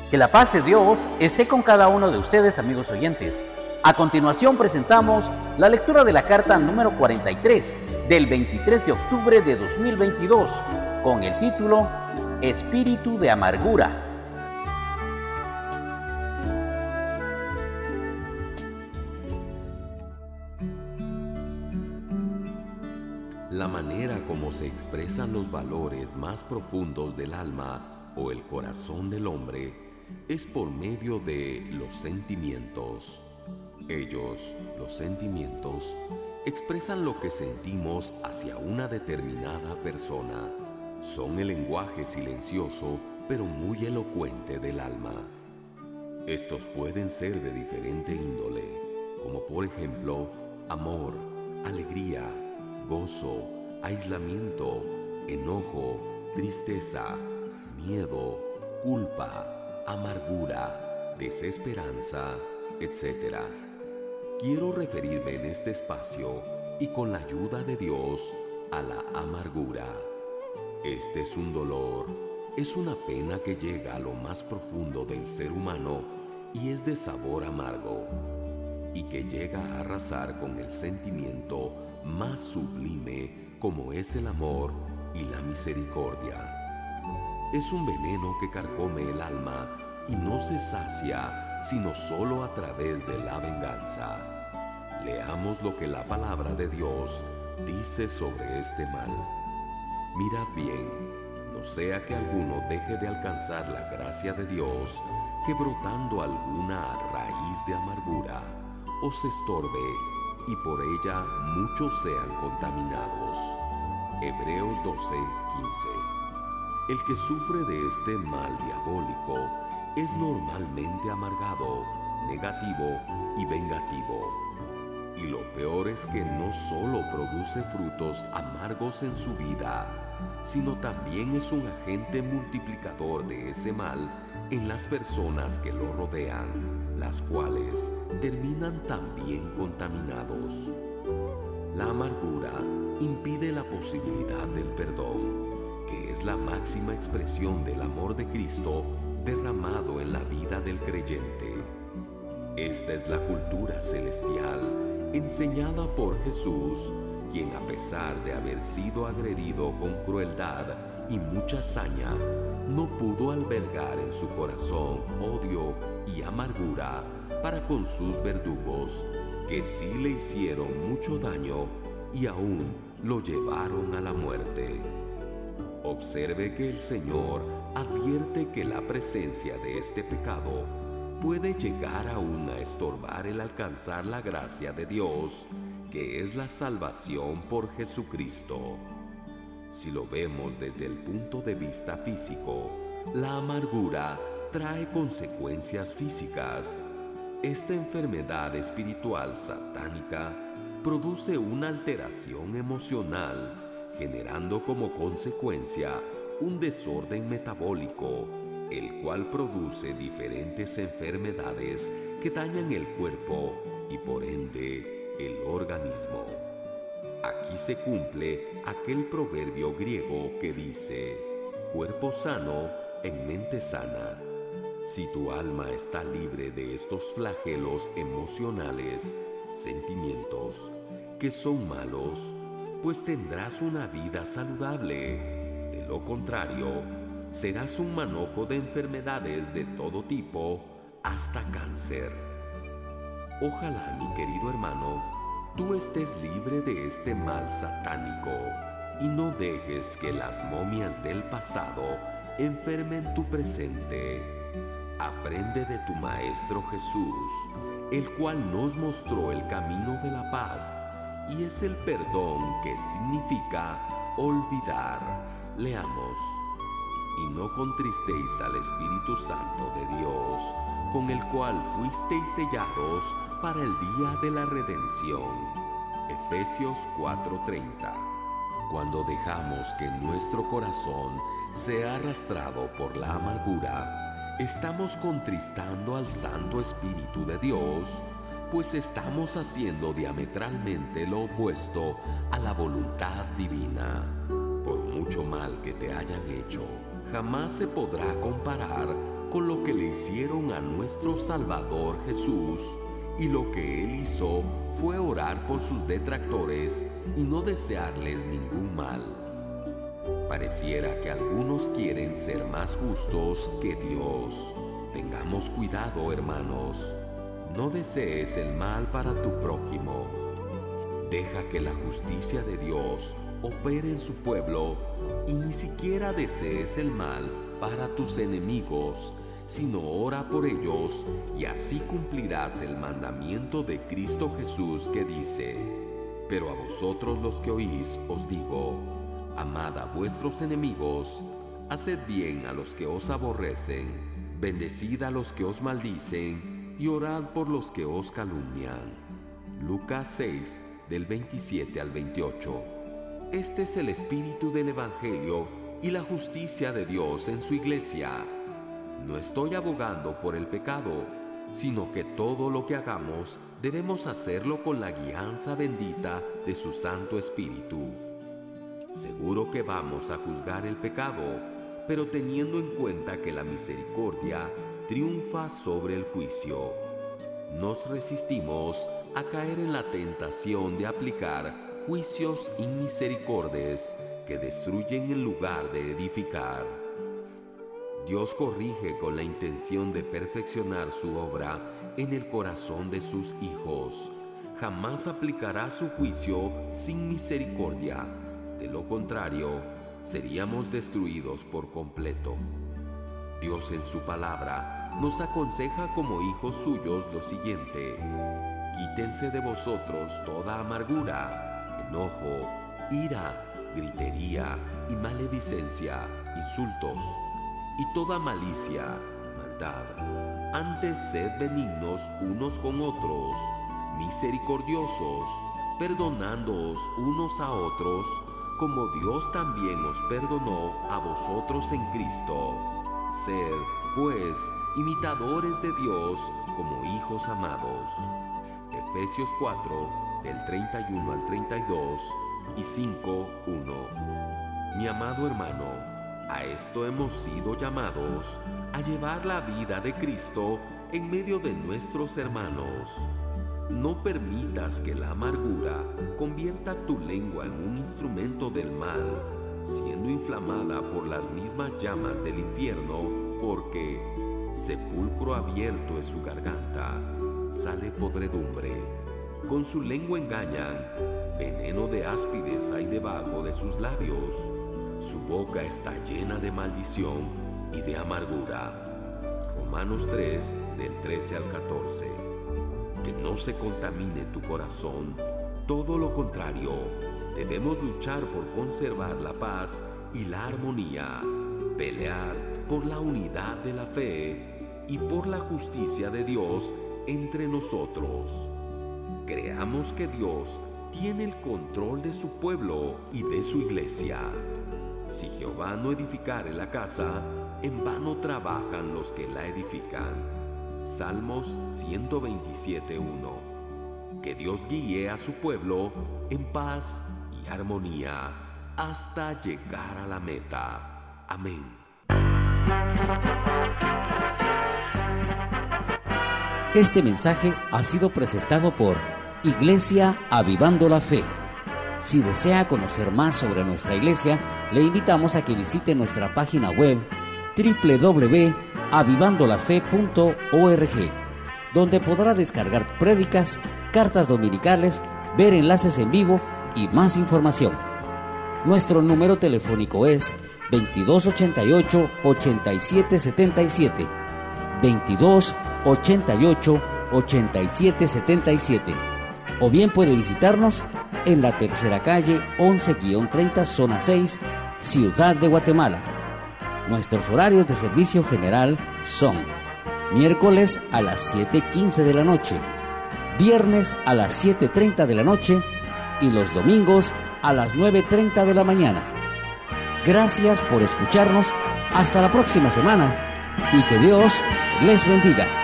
Que la paz de Dios esté con cada uno de ustedes, amigos oyentes. A continuación presentamos la lectura de la carta número 43 del 23 de octubre de 2022 con el título Espíritu de amargura. La manera como se expresan los valores más profundos del alma o el corazón del hombre es por medio de los sentimientos. Ellos, los sentimientos, expresan lo que sentimos hacia una determinada persona. Son el lenguaje silencioso pero muy elocuente del alma. Estos pueden ser de diferente índole, como por ejemplo, amor, alegría, gozo, aislamiento, enojo, tristeza, miedo, culpa, amargura, desesperanza, etc. Quiero referirme en este espacio y con la ayuda de Dios a la amargura. Este es un dolor, es una pena que llega a lo más profundo del ser humano y es de sabor amargo, y que llega a arrasar con el sentimiento más sublime como es el amor y la misericordia. Es un veneno que carcome el alma y no se sacia sino solo a través de la venganza. Leamos lo que la palabra de Dios dice sobre este mal. Mirad bien, no sea que alguno deje de alcanzar la gracia de Dios, que brotando alguna raíz de amargura os estorbe y por ella muchos sean contaminados. Hebreos 12:15. El que sufre de este mal diabólico es normalmente amargado, negativo y vengativo. Y lo peor es que no solo produce frutos amargos en su vida, sino también es un agente multiplicador de ese mal en las personas que lo rodean, las cuales terminan también contaminados. La amargura impide la posibilidad del perdón, que es la máxima expresión del amor de Cristo derramado en la vida del creyente. Esta es la cultura celestial enseñada por Jesús, quien a pesar de haber sido agredido con crueldad y mucha saña, no pudo albergar en su corazón odio y amargura para con sus verdugos, que sí le hicieron mucho daño y aún lo llevaron a la muerte. Observe que el Señor advierte que la presencia de este pecado puede llegar aún a estorbar el alcanzar la gracia de Dios, que es la salvación por Jesucristo. Si lo vemos desde el punto de vista físico, la amargura trae consecuencias físicas. Esta enfermedad espiritual satánica produce una alteración emocional, generando como consecuencia un desorden metabólico, el cual produce diferentes enfermedades que dañan el cuerpo y por ende el organismo. Aquí se cumple aquel proverbio griego que dice: cuerpo sano en mente sana. Si tu alma está libre de estos flagelos emocionales, sentimientos, que son malos, pues tendrás una vida saludable. De lo contrario, serás un manojo de enfermedades de todo tipo, hasta cáncer. Ojalá, mi querido hermano, tú estés libre de este mal satánico y no dejes que las momias del pasado enfermen tu presente. Aprende de tu Maestro Jesús, el cual nos mostró el camino de la paz y es el perdón que significa olvidar. Leamos: y no contristéis al Espíritu Santo de Dios, con el cual fuisteis sellados para el día de la redención. Efesios 4:30. Cuando dejamos que nuestro corazón sea arrastrado por la amargura, estamos contristando al Santo Espíritu de Dios, pues estamos haciendo diametralmente lo opuesto a la voluntad divina. Por mucho mal que te hayan hecho, jamás se podrá comparar con lo que le hicieron a nuestro Salvador Jesús, y lo que Él hizo fue orar por sus detractores y no desearles ningún mal. Pareciera que algunos quieren ser más justos que Dios. Tengamos cuidado, hermanos. No desees el mal para tu prójimo. Deja que la justicia de Dios opere en su pueblo y ni siquiera desees el mal para tus enemigos, sino ora por ellos, y así cumplirás el mandamiento de Cristo Jesús que dice: pero a vosotros los que oís os digo, amad a vuestros enemigos, haced bien a los que os aborrecen, bendecid a los que os maldicen, y orad por los que os calumnian. Lucas 6, del 27 al 28. Este es el espíritu del Evangelio y la justicia de Dios en su iglesia. No estoy abogando por el pecado, sino que todo lo que hagamos debemos hacerlo con la guianza bendita de su Santo Espíritu. Seguro que vamos a juzgar el pecado, pero teniendo en cuenta que la misericordia triunfa sobre el juicio. Nos resistimos a caer en la tentación de aplicar juicios inmisericordes que destruyen en lugar de edificar. Dios corrige con la intención de perfeccionar su obra en el corazón de sus hijos. Jamás aplicará su juicio sin misericordia. De lo contrario, seríamos destruidos por completo. Dios en su palabra nos aconseja como hijos suyos lo siguiente: quítense de vosotros toda amargura, enojo, ira, gritería y maledicencia, insultos y toda malicia, maldad. Antes sed benignos unos con otros, misericordiosos, perdonándoos unos a otros, como Dios también os perdonó a vosotros en Cristo. Sed, pues, imitadores de Dios como hijos amados. Efesios 4, del 31 al 32 y 5:1. Mi amado hermano, a esto hemos sido llamados, a llevar la vida de Cristo en medio de nuestros hermanos. No permitas que la amargura convierta tu lengua en un instrumento del mal, siendo inflamada por las mismas llamas del infierno, porque sepulcro abierto es su garganta, sale podredumbre. Con su lengua engañan, veneno de áspides hay debajo de sus labios. Su boca está llena de maldición y de amargura. Romanos 3, del 13 al 14. Que no se contamine tu corazón, todo lo contrario, debemos luchar por conservar la paz y la armonía, pelear por la unidad de la fe y por la justicia de Dios entre nosotros. Creamos que Dios tiene el control de su pueblo y de su iglesia. Si Jehová no edificare la casa, en vano trabajan los que la edifican. Salmos 127:1. Que Dios guíe a su pueblo en paz y armonía hasta llegar a la meta. Amén. Este mensaje ha sido presentado por Iglesia Avivando la Fe. Si desea conocer más sobre nuestra iglesia, le invitamos a que visite nuestra página web www.avivandolafe.org, donde podrá descargar prédicas, cartas dominicales, ver enlaces en vivo y más información. Nuestro número telefónico es 2288-8777, 2288-8777, o bien puede visitarnos en la tercera calle 11-30, zona 6, Ciudad de Guatemala. Nuestros horarios de servicio general son miércoles a las 7:15 de la noche, viernes a las 7:30 de la noche y los domingos a las 9:30 de la mañana. Gracias por escucharnos. Hasta la próxima semana y que Dios les bendiga.